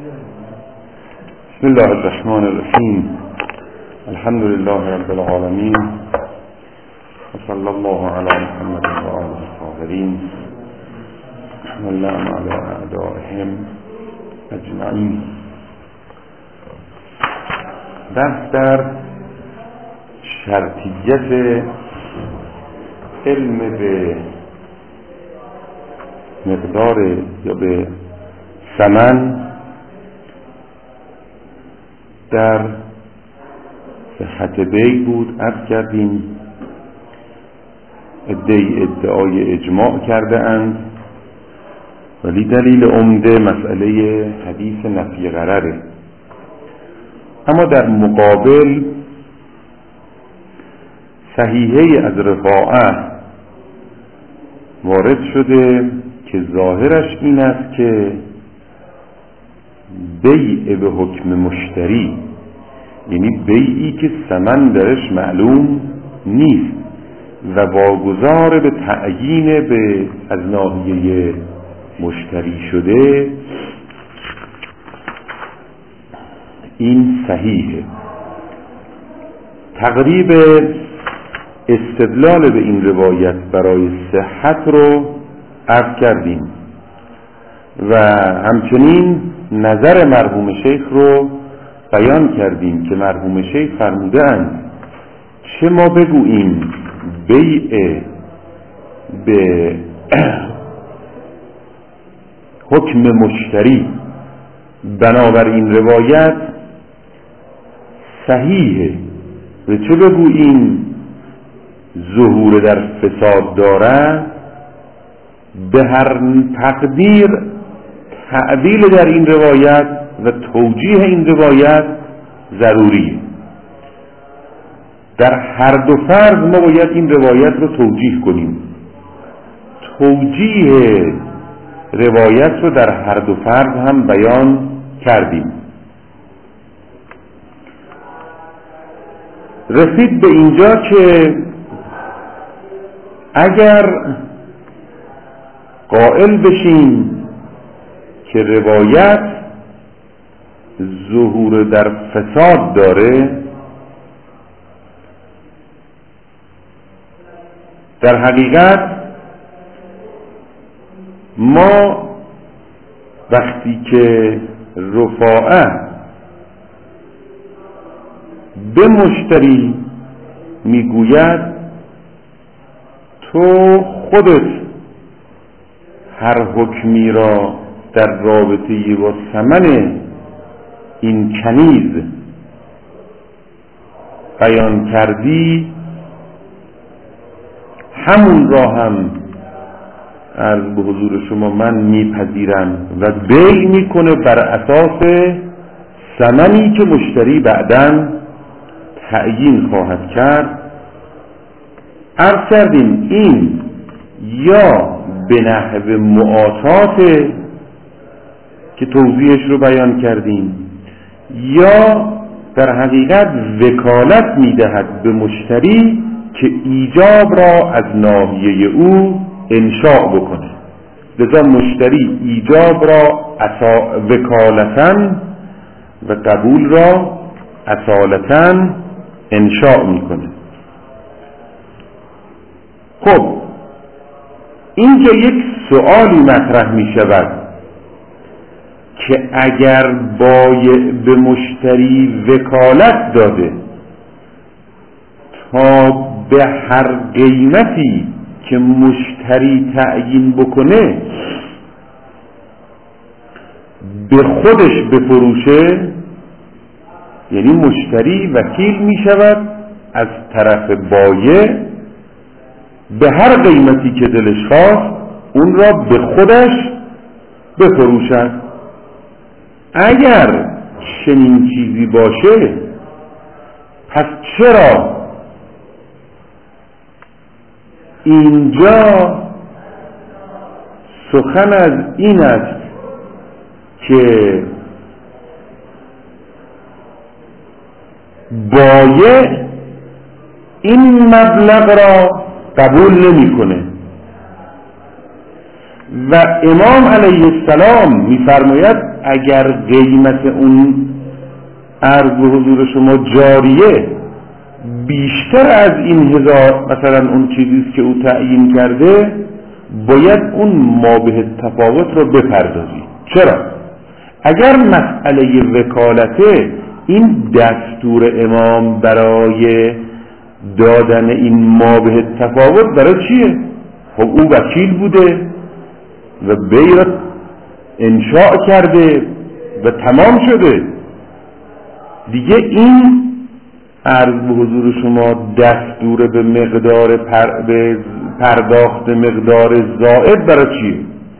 بسم الله الرحمن الرحیم. الحمد لله رب العالمین و صلی الله علی محمد و آله الطاهرین و اللهم علی اعدائهم اجمعین. بحث در شرطیت علم به مقدار یا به ثمن در صحت بیع بود. عرض کردیم ادعای اجماع کرده اند، ولی دلیل عمده مسئله حدیث نفی غرره. اما در مقابل صحیحه از رفاعه وارد شده که ظاهرش این است که بیع به حکم مشتری، یعنی بیعی که ثمن درش معلوم نیست و واگذار به تعیین به از ناحیه مشتری شده، این صحیحه. تقریب استدلال به این روایت برای صحت رو عرض کردیم و همچنین نظر مرحوم شیخ رو بیان کردیم که مرحوم شیخ فرمودند چه ما بگوییم بیع به حکم مشتری بنابر این روایت صحیحه و چه بگوییم ظهور در فساد داره، به هر تقدیر تعدیل در این روایت و توجیه این روایت ضروریه. در هر دو فرض ما باید این روایت رو توجیه کنیم. توجیه روایت رو در هر دو فرض هم بیان کردیم. رسید به اینجا که اگر قائل بشیم که روایت ظهور در فساد داره، در حقیقت ما وقتی که رفاعه به مشتری میگوید تو خودت هر حکمی را در رابطه با ثمن این کنیز بیان کردی، همون را هم عرض به حضور شما من میپذیرم و بیع میکنه بر اساس ثمنی که مشتری بعداً تعیین خواهد کرد. عرض کردیم این یا به نحو معاطات که توضیحش رو بیان کردیم، یا در حقیقت وکالت میدهد به مشتری که ایجاب را از ناحیه او انشاء بکنه. لذا مشتری ایجاب را وکالتاً و قبول را اصالتاً انشاء میکنه. خب اینجا یک سؤالی مطرح می شود که اگر بایع به مشتری وکالت داده تا به هر قیمتی که مشتری تعیین بکنه به خودش بفروشه، یعنی مشتری وکیل می شود از طرف بایع به هر قیمتی که دلش خواست اون را به خودش بفروشد. اگر چنین چیزی باشه پس چرا اینجا سخن از این است که بایع این مبلغ را قبول نمی‌کنه و امام علیه السلام می‌فرماید اگر قیمت اون عرض به حضور شما جاریه بیشتر از این 1000 مثلا اون چیزیست که او تعیین کرده، باید اون مابه تفاوت رو بپردازید. چرا؟ اگر مسئله وکالته این دستور امام برای دادن این مابه تفاوت برای چیه؟ خب او وکیل بوده و بیر انشاء کرده و تمام شده دیگه. این عرض به حضور شما دستور به مقدار به پرداخت مقدار زائد برای چیه؟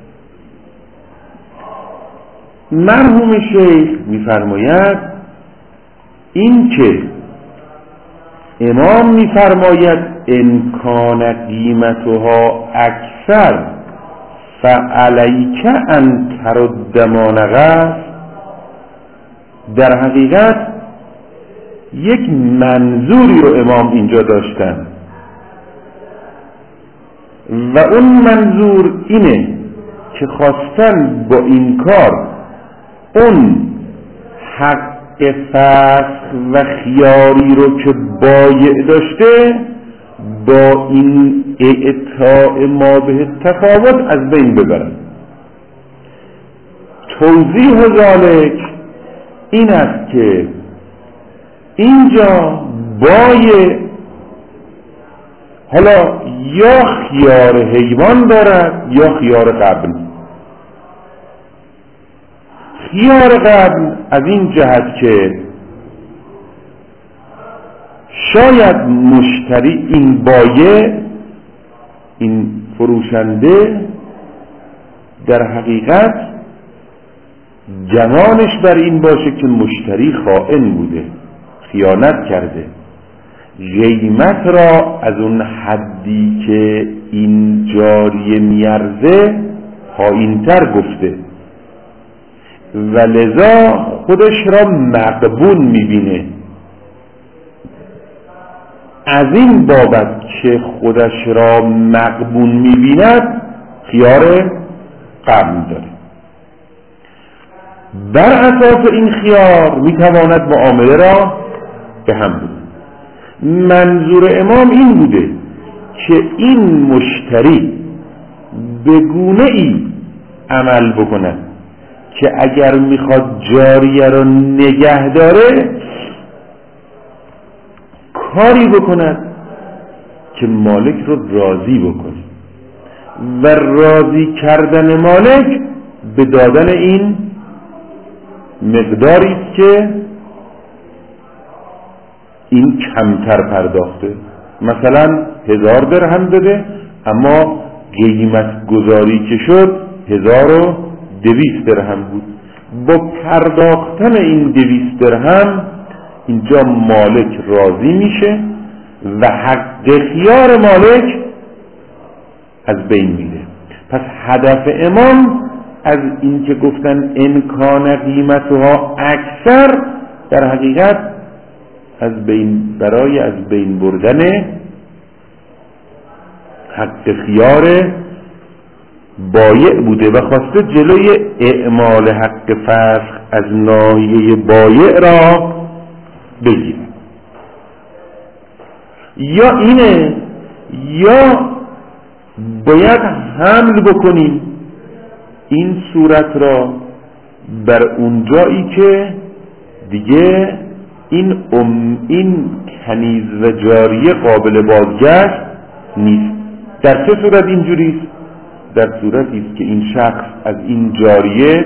مرحوم شیخ میفرماید این که امام میفرماید امکان قیمتها اکثر فعلیک ان ترد ما نقص، در حقیقت یک منظوری رو امام اینجا داشتن و اون منظور اینه که خواستن با این کار اون حق فسخ و خیاری رو که بایع داشته با این اعطاء مابه تفاوت از بین ببرن. توضیح ذالک این است که اینجا بایع حالا یا خیار حیوان دارد یا خیار قبل. خیار قبل از این جهت که شاید مشتری این بایع این فروشنده در حقیقت گمانش بر این باشه که مشتری خائن بوده، خیانت کرده، قیمت را از اون حدی که این جاریه میارزه پایین‌تر گفته و لذا خودش را مقبول میبینه. از این بابت که خودش را مقبول میبیند خیار قبول داره. بر اساس این خیار میتواند معامله را به هم بود. منظور امام این بوده که این مشتری به گونه ای عمل بکند که اگر میخواد جاریه را نگه داره کاری بکند که مالک رو راضی بکنه و راضی کردن مالک به دادن این مقداری است که این کمتر پرداخته. مثلا 1000 درهم بده اما قیمت گذاری که شد 1200 درهم بود. با پرداختن این 200 درهم اینجا مالک راضی میشه و حق خیار مالک از بین میره. پس هدف امام از این که گفتن امکان قیمتها اکثر در حقیقت برای از بین بردن حق خیار بایع بوده و خواسته جلوی اعمال حق فسخ از ناحیه بایع را بگیره. یا اینه یا باید حمل بکنیم این صورت را بر اون جایی که دیگه این کنیز و جاریه قابل بازگشت نیست. در چه صورت اینجوریست؟ در صورتی است که این شخص از این جاریه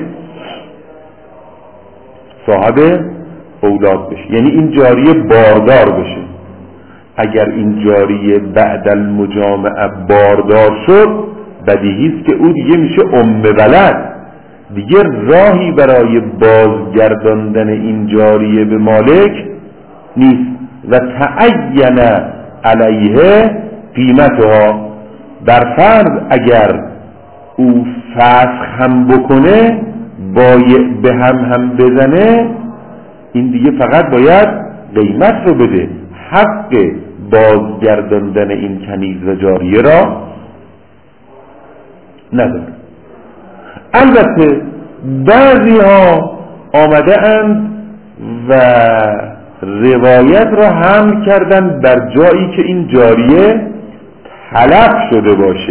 صاحب اولاد بشه، یعنی این جاریه باردار بشه. اگر این جاریه بعد المجامعه باردار شد بدیهی است که او دیگه میشه ولد، دیگه راهی برای بازگرداندن این جاریه به مالک نیست و تعین علیه قیمتها. در فرض اگر او فسخ هم بکنه بایع به هم بزنه این دیگه فقط باید قیمت رو بده، حق بازگرداندن این کنیز و جاریه را نداره. البته بعضی ها آمده اند و روایت را حمل کردن بر جایی که این جاریه تلف شده باشه،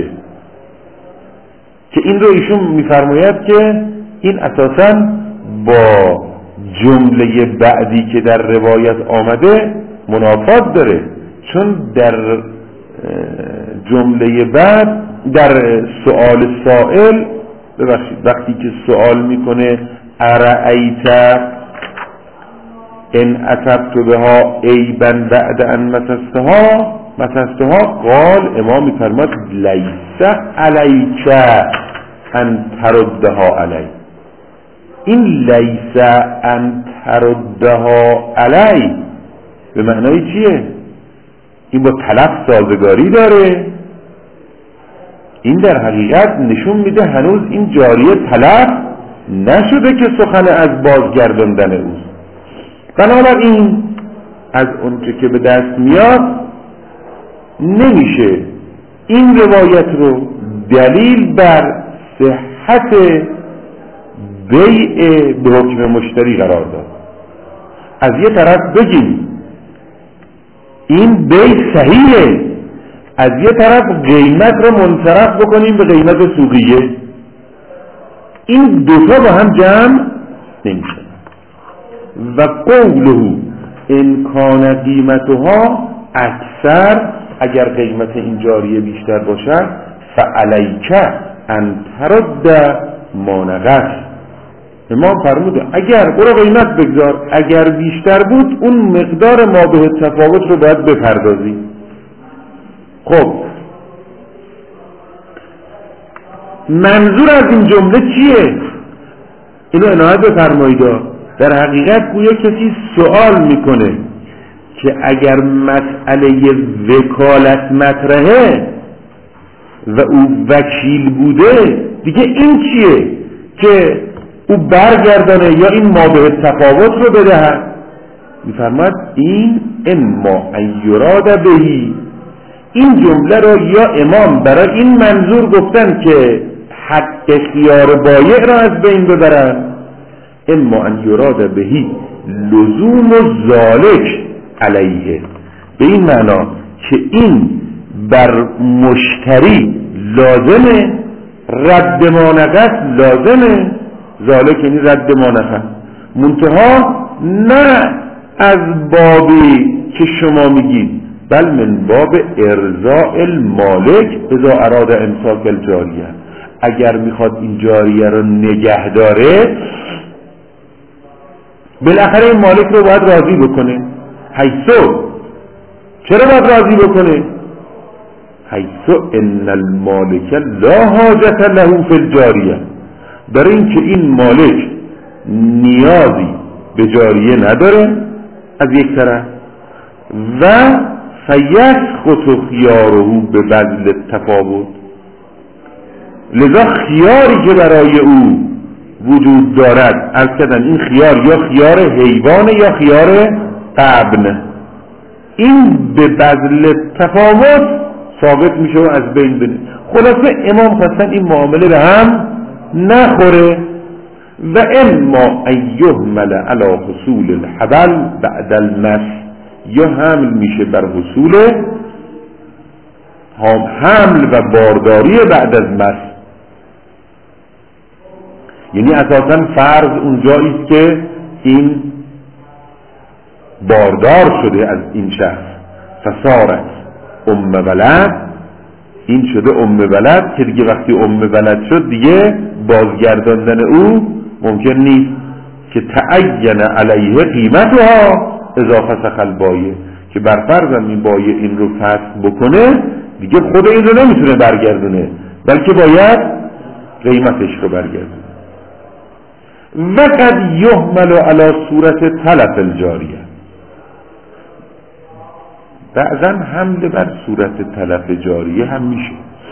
که این رو ایشون میفرماید که این اساساً با جمله بعدی که در روایت آمده منافات داره، چون در جمله بعد در سؤال سائل وقتی که سؤال میکنه ارأیت ان اصبت بها عیبا بعد ان مسستها قال امام میفرماد لیس علیک ان تردها علی. این لیس ان تردها علی به معنای چیه؟ این با تلف سازگاری داره. این در حقیقت نشون میده هنوز این جاریه تلف نشده که سخن از بازگرداندن اوست. بنابراین از اونچه که به دست میاد نمیشه این روایت رو دلیل بر صحت بیع به حکم مشتری قرار داد. از یه طرف بگیم این بیع صحیحه، از یه طرف قیمت رو منصرف بکنیم به قیمت سوقیه. این دوتا با هم جمع نمیشه. و قوله ان کان قیمتها اکثر، اگر قیمت این جاریه بیشتر باشد فعلیک ان ترد ما نقص. امام فرموده اگر برو قیمت بگذار، اگر بیشتر بود اون مقدار ما به تفاوت رو باید بپردازی. خب منظور از این جمله چیه؟ اینو عنایت بفرمایید. در حقیقت گویا کسی سوال میکنه که اگر مسئله وکالت مطرحه و او وکیل بوده دیگه این چیه که او برگردانه یا این مابه تفاوت رو بدهد؟ میفرماد این اما ان یراد بهی، این جمله رو یا امام برای این منظور گفتن که حق خیار بایع را از بین ببرن، اما ان یراد بهی لزوم ذالک علیه، به این معنا که این بر مشتری لازمه، رد مانقص لازمه، ذالک یعنی رد مانقص، منتها نه از بابی که شما میگید بل من باب ارضاء المالک اذا اراد امساک الجاریه. اگر میخواد این جاریه رو نگه داره بالاخره این مالک رو باید راضی بکنه. حیثو، چرا باید راضی بکنه؟ حیثو ان المالک لا حاجت له فی الجاریه، برای اینکه این مالک نیازی به جاریه نداره از یک طرف، و فیسقط خیاره به بذل التفاوت، لذا خیاری که برای او وجود دارد از کدن این خیار یا خیار حیوان یا خیار غبن، این به بذل تفاوت ثابت میشه و از بین بره. خلاصه امام خواستن این معامله به هم نخوره. و اما ان یحمل علی حصول الحبل بعد المس، یا حمل میشه بر حصول حمل و بارداری بعد از مس، یعنی اساسا فرض اونجایی است که این باردار شده از این شخص، فصارت ام ولد، این شده ام ولد که دیگه وقتی ام ولد شد دیگه بازگرداندن او ممکن نیست، که تعین علیه قیمتها اذا فسخ البایع، که بر فرضم این بایع این رو فسخ بکنه دیگه خود این رو نمیتونه برگردونه بلکه باید قیمتش رو برگردونه. و قد یحمل علی صورت تلف الجاریه، بعضا حمل بر صورت تلف جاریه هم میشه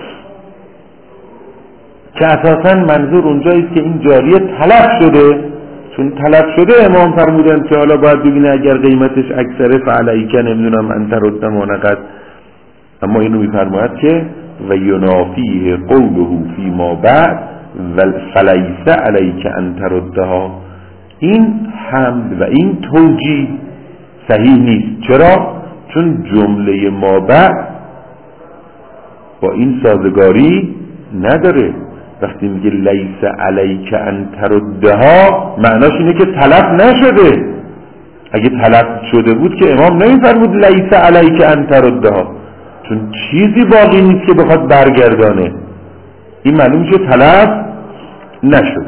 که اساسا منظور اونجاییست که این جاریه تلف شده. چون تلف شده امام فرمودن که حالا باید ببینه اگر قیمتش اکثره فعلیک نمیدونم انت رد مانقص، اما اینو میفرماید که و ینافیه قوله فی ما بعد فلیس علیک ان تردها، این حمل و این توجیه صحیح نیست. چرا؟ چون جمله ما بعد با این سازگاری نداره. وقتی میگه لیس علیک ان تردها معناش اینه که تلف نشده. اگه تلف شده بود که امام نمیفرمود لیس علیک ان تردها، چون چیزی باقی نیست که بخواد برگردانه. این معلوم میشه تلف نشد.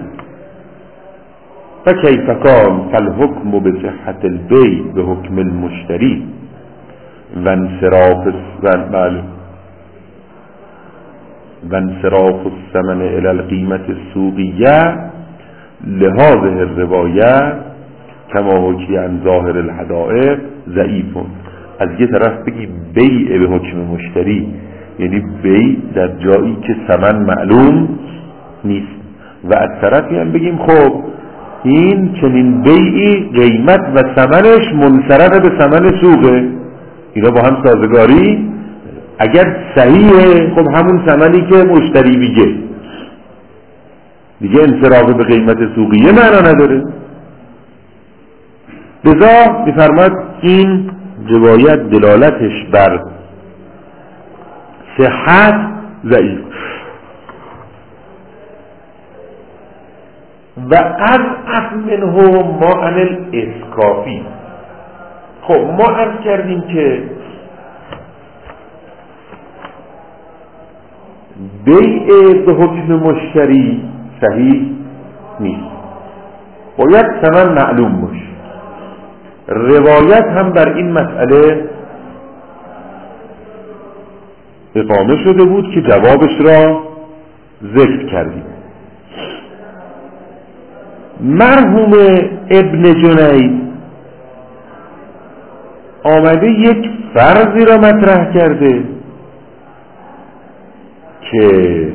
و کیف کان فالحکم بصحت البیع به حکم المشتری و انصراف الثمن الى القیمة السوقیه لهذه الروایه کما حکی عن ظاهر الحدائق ضعیف. از یه طرف بگی بیع به حکم مشتری یعنی بیع در جایی که ثمن معلوم نیست، و از طرفی هم بگیم خب این چنین بیعی قیمت و ثمنش منصرف به ثمن سوقه، اینا با هم سازگاری. اگر صحیحه خب همون ثمنی که مشتری میگه دیگه انصراف به قیمت سوقیه معنا نداره. لذا میفرماد این روایت دلالتش بر صحت ضعیف. و از منه ما عن الاسکافی. خب ما عرض کردیم که بیع به حکم مشتری صحیح نیست، باید ثمن معلوم باشه. روایت هم بر این مسئله اقامه شده بود که جوابش را ذکر کردیم. مرحوم ابن جنید آمده یک فرضی را مطرح کرده که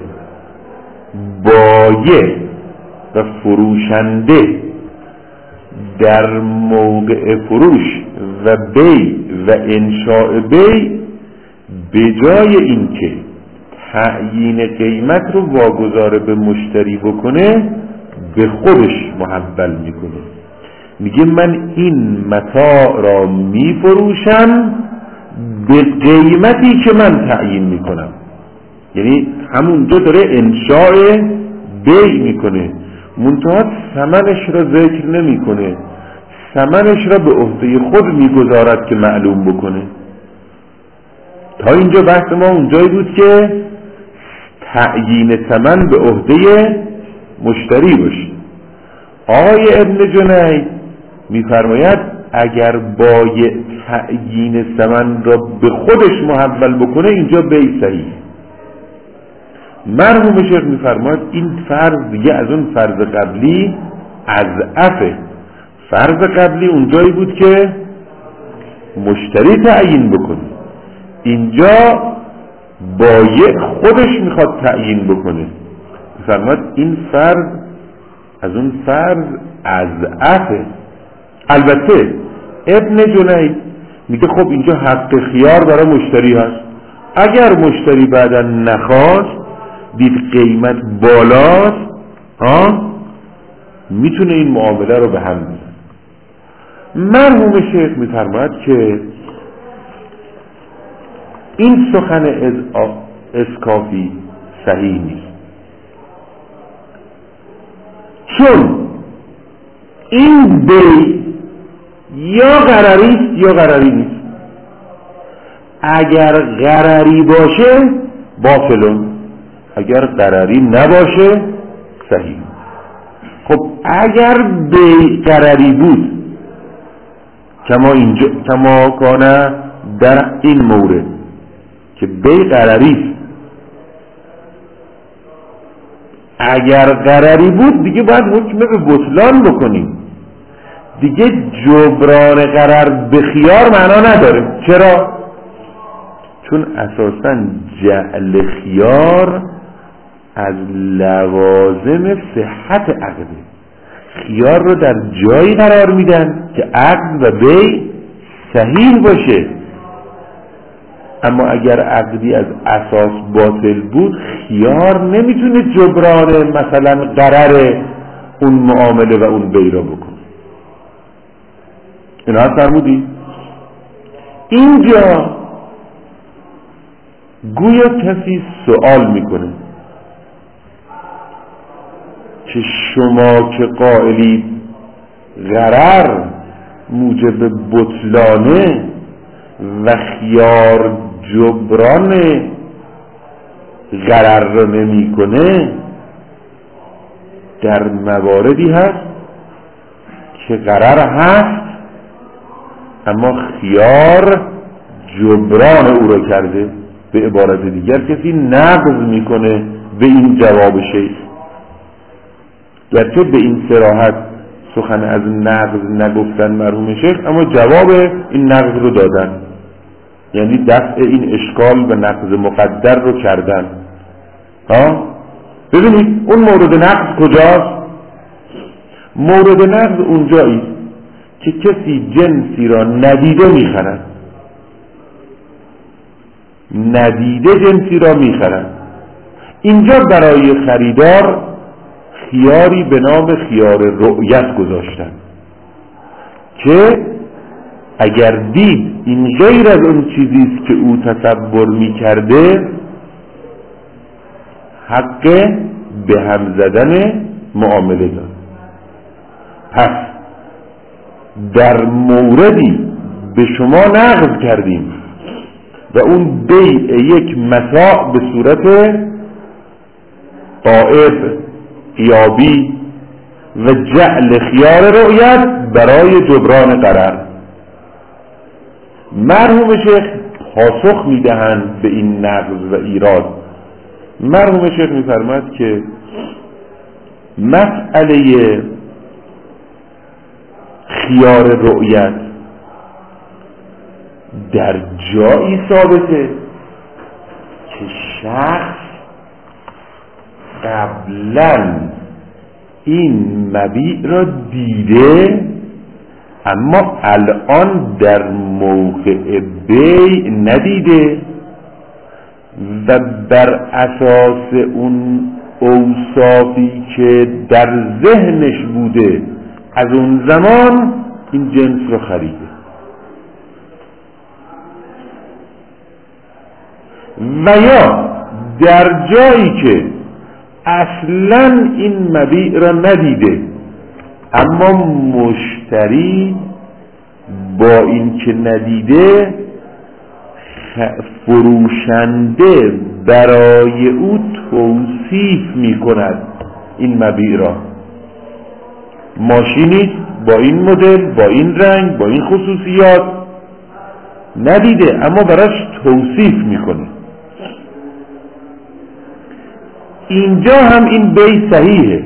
بایع و فروشنده در موقع فروش و بیع و انشاء بیع به جای اینکه تعیین قیمت رو واگذار به مشتری بکنه به خودش محول میکنه. میگه من این متاع را میفروشم به قیمتی که من تعیین میکنم. یعنی همونجا داره انشاء بیع میکنه، منتها ثمنش را ذکر نمیکنه، ثمنش را به عهده خود میگذارد که معلوم بکنه. تا اینجا بحث ما اونجایی بود که تعیین ثمن به عهده مشتری باشه. آقای ابن جنید میفرماید اگر بایع تعیین ثمن را به خودش محول بکنه اینجا بیع صحیح. مرحوم شیخ میفرماید این فرض دیگه از اون فرض قبلی اضعفه. فرض قبلی اونجایی بود که مشتری تعیین بکنه، اینجا بایع خودش میخواد تعیین بکنه. میفرماید این فرض از اون فرض اضعفه. البته ابن جنید میگه خب اینجا حق خیار برای مشتری هست. اگر مشتری بعدا نخواست دید قیمت بالاست میتونه این معامله رو به هم بزنه. مرحوم شیخ میفرماید که این سخن اسکافی صحیح نیست، چون این بیع یا غرری است یا غرری نیست. اگر غرری باشه باطلون، اگر غرری نباشه صحیح. خب اگر بیع غرری بود کما کانه در این مورد که بیع غرری است، اگر غرری بود دیگه باید حکم به بطلان بکنیم. دیگه جبران غرر به خیار معنا نداره. چرا؟ چون اساساً جعل خیار از لوازم صحت عقده. خیار رو در جایی قرار میدن که عقد و بیع صحیح باشه. اما اگر عقدی از اساس باطل بود، خیار نمیتونه جبران مثلا ضرر اون معامله و اون بی را بکنه. اینا فرمودی؟ اینجا گویا کسی سوال میکنه که شما که قائلید ضرر موجب بطلانه و خیار جبران ضرر را نمیکنه، در مواردی هست که ضرر هست اما خیار جبران او را کرده. به عبارت دیگر کسی نقض میکنه به این جواب شیخ، گرچه به این صراحت سخن از نقض نگفتن مرحوم شیخ، اما جواب این نقض رو دادن، یعنی دفع این اشکال و نقض مقدر رو کردن. ببینید اون مورد نقض کجاست؟ مورد نقض اونجایی که کسی جنسی را ندیده میخرد، ندیده جنسی را میخرد. اینجا برای خریدار خیاری به نام خیار رؤیت گذاشتن که اگر دید این غیر از اون چیزیست که او تصور میکرده، حق به هم زدن معامله داد. پس در موردی به شما نقض کردیم و اون بیع یک متاع به صورت غائب غیابی و جعل خیار رؤیت برای جبران ضرر. مرحوم شیخ پاسخ میدهند به این نقض و ایراد. مرحوم شیخ میفرماید که مسئله خیار رؤیت در جایی ثابته که شخص قبلا این مبیع را دیده اما الان در موقع بیع ندیده و بر اساس اون اوصافی که در ذهنش بوده از اون زمان این جنس را خریده و یا در جایی که اصلا این مبیع را ندیده اما مشتری با این که ندیده فروشنده برای او توصیف می کند این مبیع را. ماشینی با این مدل، با این رنگ، با این خصوصیات ندیده اما براش توصیف میکنه. اینجا هم این بیع صحیحه.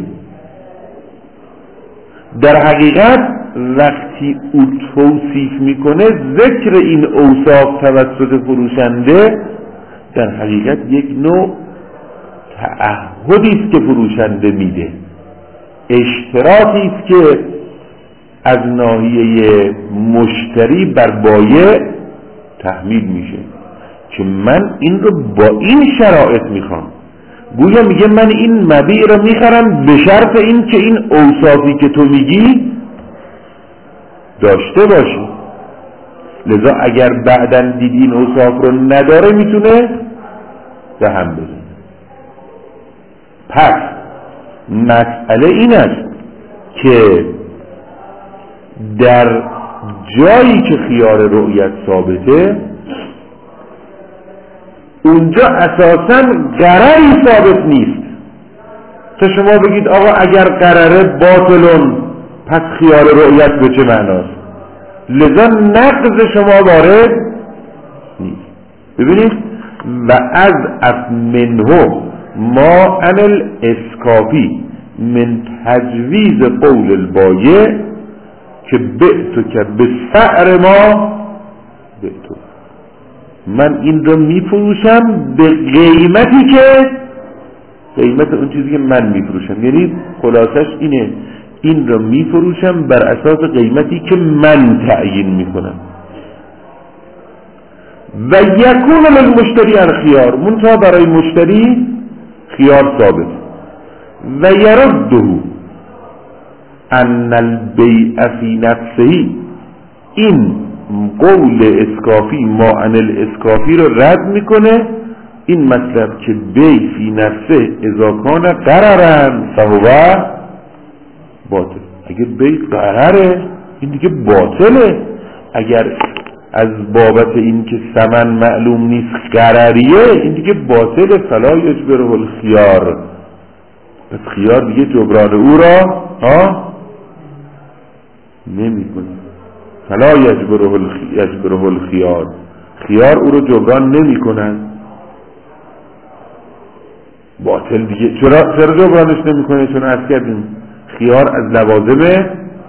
در حقیقت وقتی او توصیف میکنه ذکر این اوصاف توسط فروشنده در حقیقت یک نوع تعهدی است که فروشنده میده، اشتراطی است که از ناحیه مشتری بر بایع تحمیل میشه که من این رو با این شرایط میخوام. گویا میگه من این مبیع رو میخرم به شرط این که این اوصافی که تو میگی داشته باشی. لذا اگر بعداً دیدی این اوصاف رو نداره میتونه به هم بزنه. پس مسئله این است که در جایی که خیار رؤیت ثابته اونجا اساساً ضرری ثابت نیست تا شما بگید آقا اگر ضرره باطلون پس خیار رؤیت به چه معناست؟ لذا نقض شما وارد نیست. ببینید و از منه ما عن الاسکافی من تجویز قول البایع که بعتو که به سعر ما بعتو، من این رو میفروشم به قیمتی که قیمت اون چیزی که من میفروشم، یعنی خلاصش اینه این رو میفروشم بر اساس قیمتی که من تعیین میکنم. و یکون للمشتری الخیار، منتها برای مشتری خیار ثابت. و یرده ان البیع فی نفسه، این قول اسکافی معنی الاسکافی رو رد میکنه. این مطلب که بیع فی نفسه اذا کان غررا فهو باطل، اگر بیع غرره این دیگه باطله. اگر از بابت این که ثمن معلوم نیست غرریه، این دیگه باطله. فلا یجبره الخیار، پس خیار دیگه جبران او را نمی کنه. فلا یجبره الخیار، خیار او رو جبران نمی کنن. باطل دیگه. چرا جبرانش نمی کنه؟ چون عرض کردیم خیار از لوازم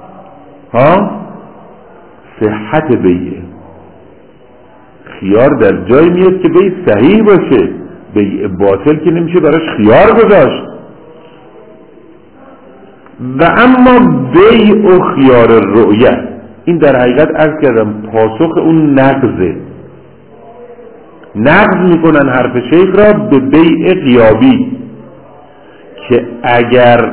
صحت بیعه. خیار در جای میاد که بیع صحیح باشه، بیع باطل که نمیشه براش خیار گذاشت. و اما بیع و خیار الرؤیه، این در حقیقت عرض کردم پاسخ اون نقضه. نقض میکنن حرف شیخ را به بیع غیابی، که اگر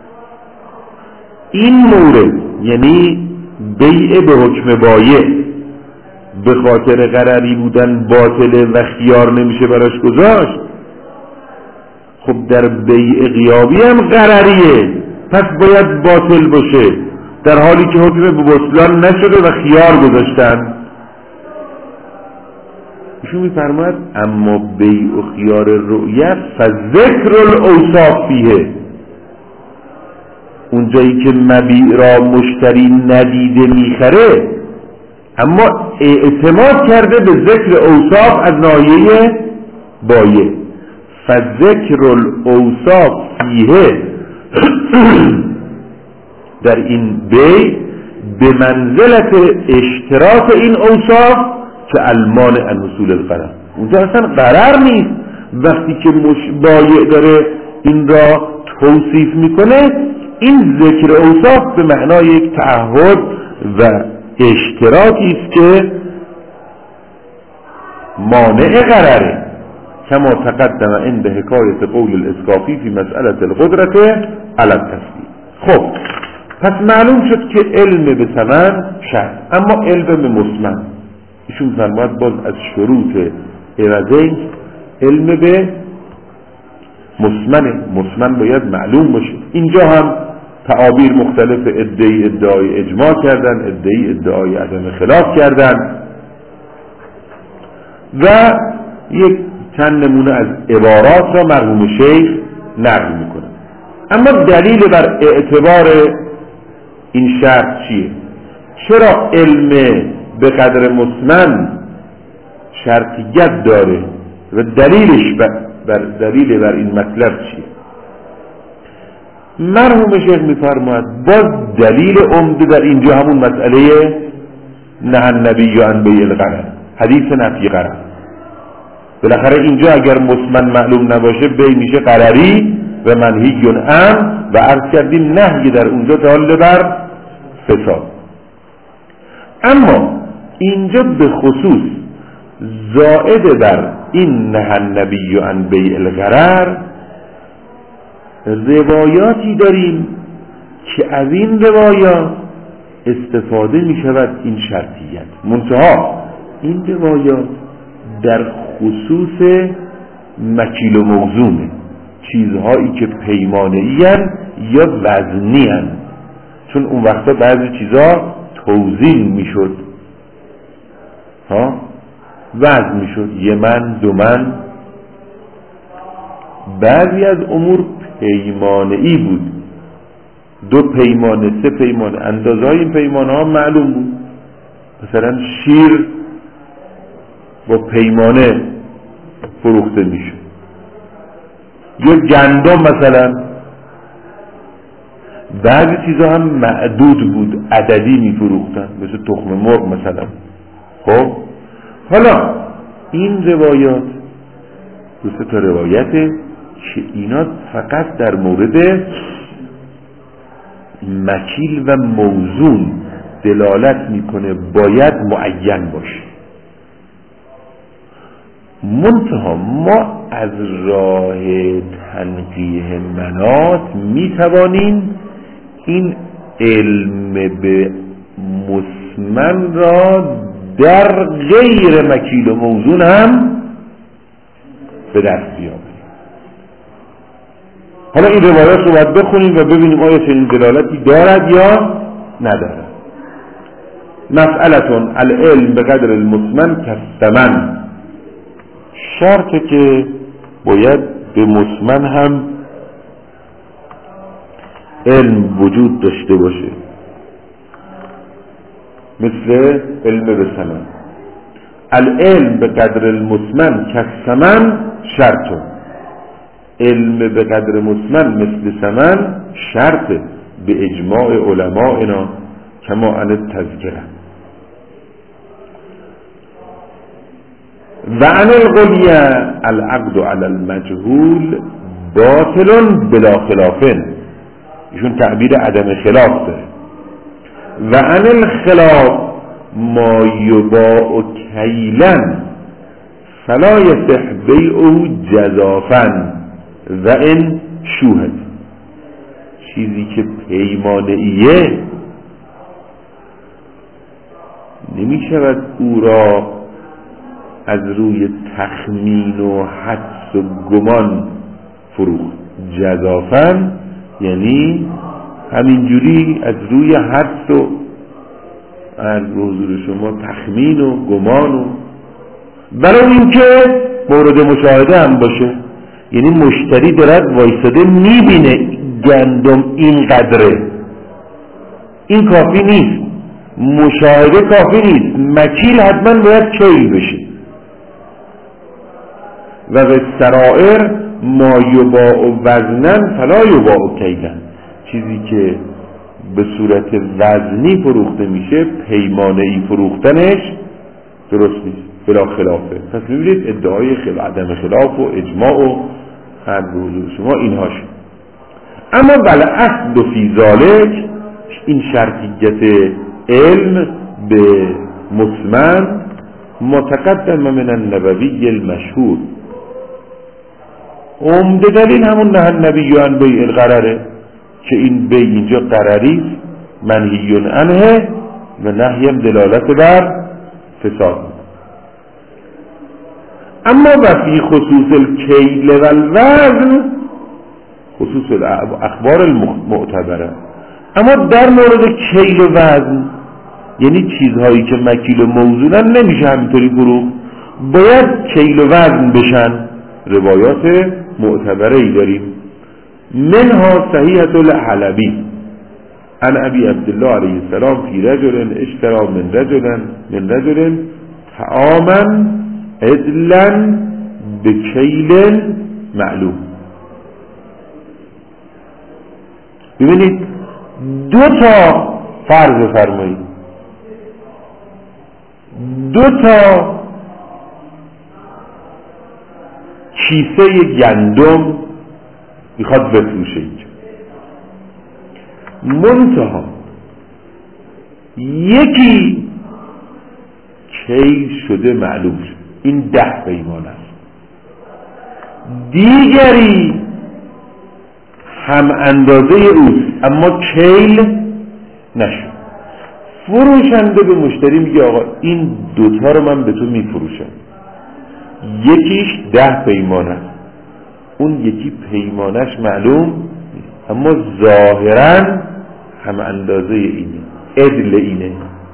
این مورد یعنی بیع به حکم بایع به خاطر غرری بودن باطله و خیار نمیشه براش گذاشت، خب در بیع غیابی هم غرریه، پس باید باطل باشه، در حالی که حکم به بطلان نشده و خیار گذاشتن. ایشون میفرماید اما بیع و خیار رؤیت فذکر الاوصاف فیه، اونجایی که مبیع را مشتری ندیده میخره اما اعتماد کرده به ذکر اوصاف از ناحیه بایع، فذکر الاوصاف فیه در این بیع به منزلت اشتراک این اوصاف که المانع عن حصول الغرر. اونجا اصلا غرر نیست. وقتی که بایع داره این را توصیف میکنه، این ذکر اوصاف به معنای یک تعهد و اشتراکی است که مانع غرره، کما تقدم عند حکایت قول الاسکافی فی مسئله القدرت علی التسلیم. خب پس معلوم شد که علم به ثمن شرط، اما علم به مسمن ایشون فرماید باز از شروط عوضین علم به مسمن باید معلوم باشه. اینجا هم تعابیر مختلف، ادعی ادعای اجماع کردن، ادعی ادعای عدم خلاف کردن و یک چند نمونه از عبارات را مرحوم شیخ نقل میکنه. اما دلیل بر اعتبار این شرط چیه؟ چرا علم به قدر مسمن شرطیت داره و دلیلش دلیل بر این مطلب چیه؟ مرحوم شیخ میفرماید باز دلیل عمده در اینجا همون مسئله نهی النبی عن بیع الغرر، حدیث نفی غرر. بالاخره اینجا اگر مسمن معلوم نباشه بیع میشه غرری و منهی عنه، و عرض کردیم نهی در اونجا دال بر فساد. اما اینجا به خصوص زائد بر این نهی النبی عن بیع الغرر روایاتی داریم که از این روایات استفاده می شود این شرطیت. منتها این روایات در خصوص مکیل و موزونه، چیزهایی که پیمانه‌ای یا وزنی هن. چون اون وقتا بعضی چیزها توزین می شد، وزن می شد، 1 من 2 من. بعضی از امور پیمانه‌ای بود، 2 پیمانه 3 پیمانه، اندازهای این پیمانه ها معلوم بود. مثلا شیر با پیمانه فروخته میشه، یا گندم مثلا. بعضی چیزها هم معدود بود، عددی میفروختن، مثل تخم مرغ مثلا. خب حالا این روایات 2-3 تا روایته که اینا فقط در مورد مکیل و موزون دلالت میکنه باید معین باشه. منتها ما از راه تنقیح منات می توانیم این علم به مسمن را در غیر مکیل و موزون هم به دست بیابیم. حالا این روایات رو باید بخونیم و ببینیم آیا چنین دلالتی دارد یا ندارد. مسئلتون العلم به قدر المسمن کالثمن، شرطه که باید به مسمن هم علم وجود داشته باشه مثل علم به ثمن. العلم به قدر المسمن کالثمن شرطه، علم به قدر مسمن مثل ثمن شرطه به اجماع علمائنا کما عن التذکره. و عن الغلیه العقد علی المجهول باطل بلا خلافن، ایشون تعبیر عدم خلاف داره. و عن الخلاف ما یباع کیلا فلا یصح بیعه جزافا و ان شوهد، چیزی که پیمانه ایه نمی شود او را از روی تخمین و حدس و گمان فروخت. جزافن یعنی همینجوری از روی حدس و از حضور شما تخمین و گمان و برای اینکه مورد مشاهده هم باشه، یعنی مشتری دارد وایساده میبینه گندم این قدره، این کافی نیست، مشاهده کافی نیست، مکیل حتما باید کیل بشه. و به سرائر ما یباع وزنن فلا یباع کیلن، چیزی که به صورت وزنی فروخته میشه پیمانه‌ای فروختنش درست نیست، بلا خلافه. پس میبینید ادعای عدم خلاف و اجماع و خرد حضور شما اینهاش. اما بالاصل فی ذالک، این شرطیت علم به مسمن متقدم من النبوی المشهور، عمده دلیل همون نه النبی عن بیع الغرره که این بیع اینجا غرری منهی عنه و نهیم دلالت بر فساد. اما و فی خصوص الکیل و الوزن خصوص الاخبار المعتبره، اما در مورد کیل و وزن یعنی چیزهایی که مکیل و موزونن نمیشه همینطوری فروخت، باید کیل و وزن بشن. روایات معتبره ای داریم، منها صحیحة الحلبی عن ابی عبدالله علیه السلام فی رجل اشترى من رجل طعاما عدلا بکیل معلوم. ببینید دو تا فرض فرمایید، دو تا کیسه گندم میخواد بفروشه اینجا، منتها یکی کیل شده معلوم شد این 10 پیمان است، دیگری هم اندازه اوست اما کیل نشد. فروشنده به مشتری میگه آقا این دوتا رو من به تو میفروشم، یکیش 10 پیمان است، اون یکی پیمانش معلوم اما ظاهرا هم اندازه اینه، عدل اینه.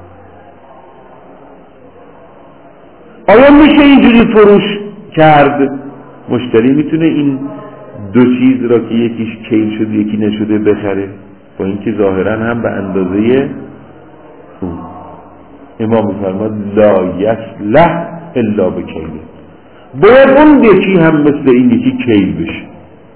آیا میشه اینجوری فروش کرد؟ مشتری میتونه این دو چیز را که یکیش کیل شده یکی نشده بخره با اینکه ظاهرا هم به اندازه اون. امام میفرماد لا یصلح الا بکیل، باید اون یکی هم مثل این یکی کیل بشه.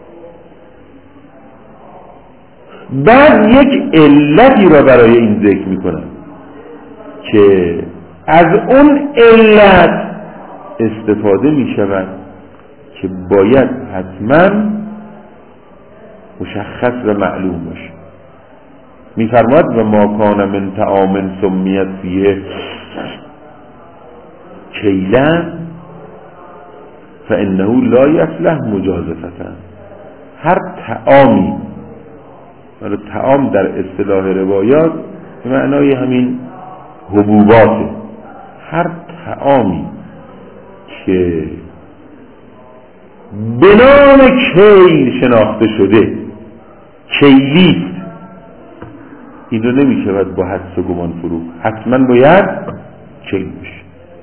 بعد یک علتی را برای این ذکر میکنم که از اون علت استفاده میشود که باید حتما مشخص و معلوم باشه. میفرماد و ما کان من طعام سمیت فیه کیلن فانه لا یصلح مجازفة. هر طعامی، طعام در اصطلاح روایات به معنای همین حبوباته، هر طعامی که به نام کیل شناخته شده، کیلیست، این رو نمی شود با حدس و گمان فروخت، حتما باید کیل بشه.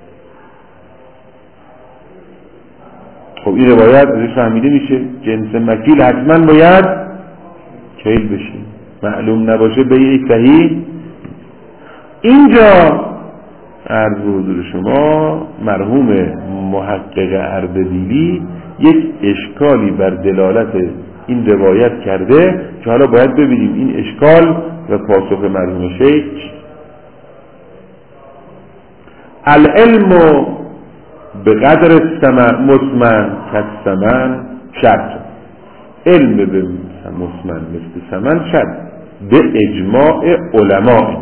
خب این روایت ازش فهمیده میشه جنس مکیل حتما باید کیل بشه، معلوم نباشه بیع صحیح. اینجا عرض حضور شما مرحوم محقق اردبیلی یک اشکالی بر دلالت این روایت کرده که حالا باید ببینیم این اشکال و پاسخ مرحوم شیخ. العلم به قدر مسمن کالثمن شرط، علم به مسمن مثل ثمن شرط به اجماع علماء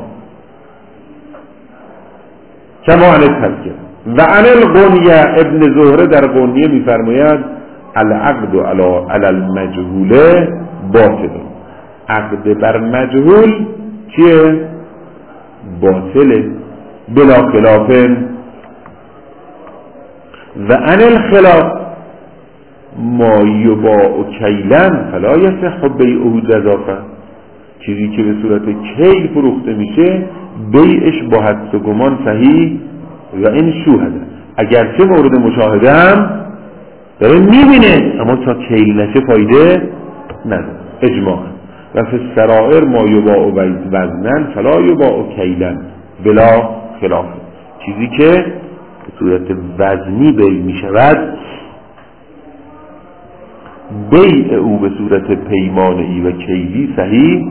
کما عن التذکره. و عن الغنیه، ابن زهره در غنیه میفرماید العقد علی المجهوله باطل، عقد بر مجهول چیه؟ باطله. بلا خلاف. و عن الخلاف ما یباع کیلا فلا یصح بیعه جزافه، چیزی که به صورت کیل فروخته میشه بیعش با حدس و گمان صحیح و این شوهده، اگرچه مورد مشاهده هم داره میبینه اما تا کیل نشه فایده نداره. اجماع. و فی السرائر ما یباع وزنن فلا یباع کیلا بلا خلاف، چیزی که به صورت وزنی بیع میشود بیع او به صورت پیمانه‌ای و کیلی صحیح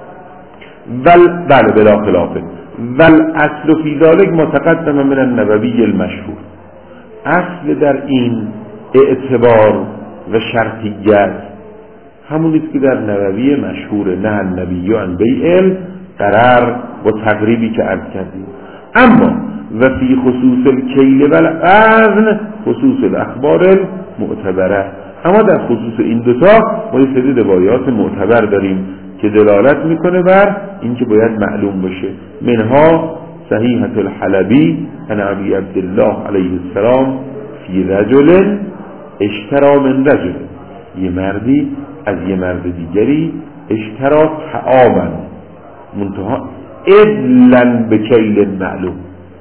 بله بلا خلافه. والاصل فی ذلک ما تقدم من النبوی المشهور، اصل در این اعتبار و شرطیت همونیست که در نبوی مشهور نه النبی عن بیع قرار با تقریبی که عرض کردیم. اما و فی خصوص الکیل و الوزن خصوص الاخبار المعتبره، اما در خصوص این دوتا ما یه سری روایات معتبر داریم که دلالت میکنه بر اینکه باید معلوم بشه. منها صحیحة الحلبی عن ابی عبدالله علیه السلام فی رجل اشترا من رجل، یه مردی از یه مرد دیگری اشترا طعاما منتها ادلا به کیل معلوم.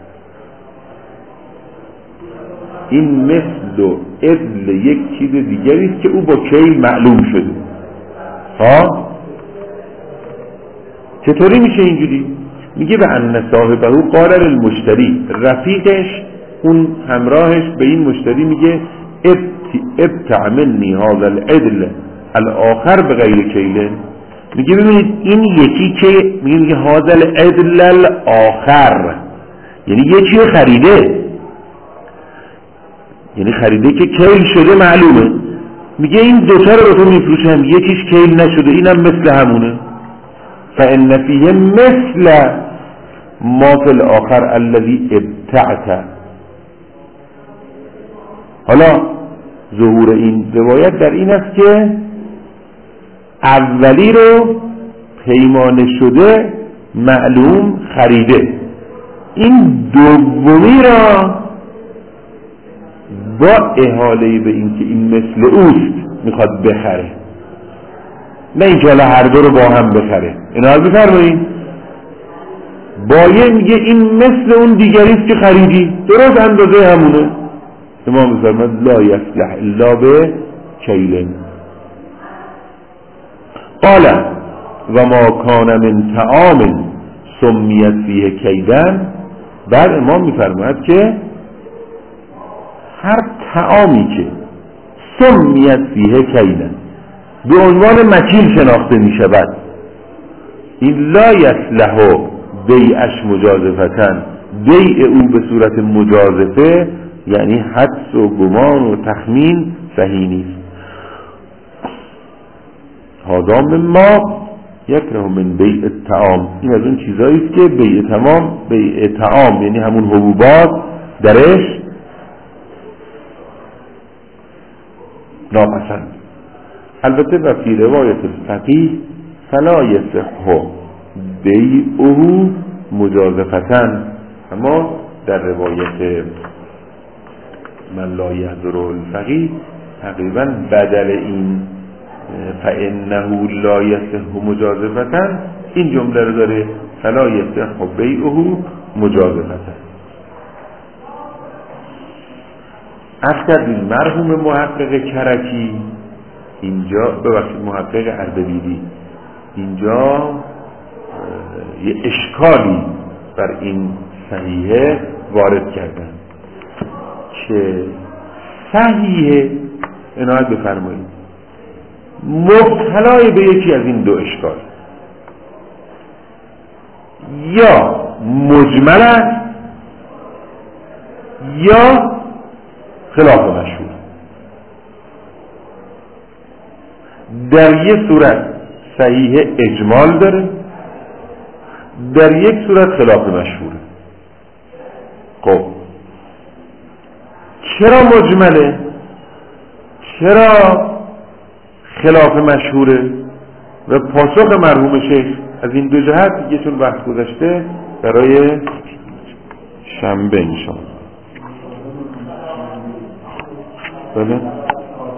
این مثل و ادل یک چیز دیگری است که او با کیل معلوم شده. ها چطوری میشه اینجوری؟ میگه به ان صاحبه قال للمشتری، رفیقش اون همراهش به این مشتری میگه ابتع منی هذا العدل الاخر بغیر کیل. میگه ببینید این یکی که میگه هذا العدل الاخر یعنی یه چیز خریده، یعنی خریده که کیل شده معلومه، میگه این دوتا رو به تو میفروشم، یکیش کیل نشده اینم مثل همونه. فإن فیه مثل ما فی الاخر الذی ابتعت. حالا ظهور این روایت در این است که اولی رو پیمانه شده معلوم خریده، این دومی را با احاله به این که این مثل اوست میخواد بخره، نه اینکه حالا هر دو رو با هم بخره. اینا رو بفرمایید بایه میگه این مثل اون دیگریست که خریدی، درست اندازه همونه. امام فرمود لا یصلح الا به کیل. قال و ما کان من طعام سمیت فیه کیلا، بعد امام میفرماید که هر طعامی که سمیت فیه کیلا به عنوان مکیل شناخته می شود، این لا یصلح بیعش مجازفتن، بیع او به صورت مجازفه یعنی حدس و گمان و تخمین صحیح نیست. هذا مما یکره من بیع الطعام، این از اون چیزایی است که بیع طعام یعنی همون حبوبات درش ناپسند. البته و فی روایت الفقیه فلا یصح بیعه مجازفة، اما در روایت من لا یحضر الفقیه تقریبا بدل این فانه لا یصح مجازفة این جمله رو داره فلا یصح بیعه مجازفة. عرض کردیم مرحوم محقق کرکی اینجا، ببخشید محقق اردبیلی، اینجا یه اشکالی بر این صحیحه وارد کردن که صحیحه، عنایت بفرمایید، مبتلای به یکی از این دو اشکال، یا مجمل است یا خلاف مشهور. در یک صورت صحیح اجمال داره، در یک صورت خلاف مشهوره. خب چرا مجمله؟ چرا خلاف مشهوره؟ و پاسخ مرحوم شیخ از این دو جهت دیگه چون وقت گذشته برای شنبه انشاءالله. بله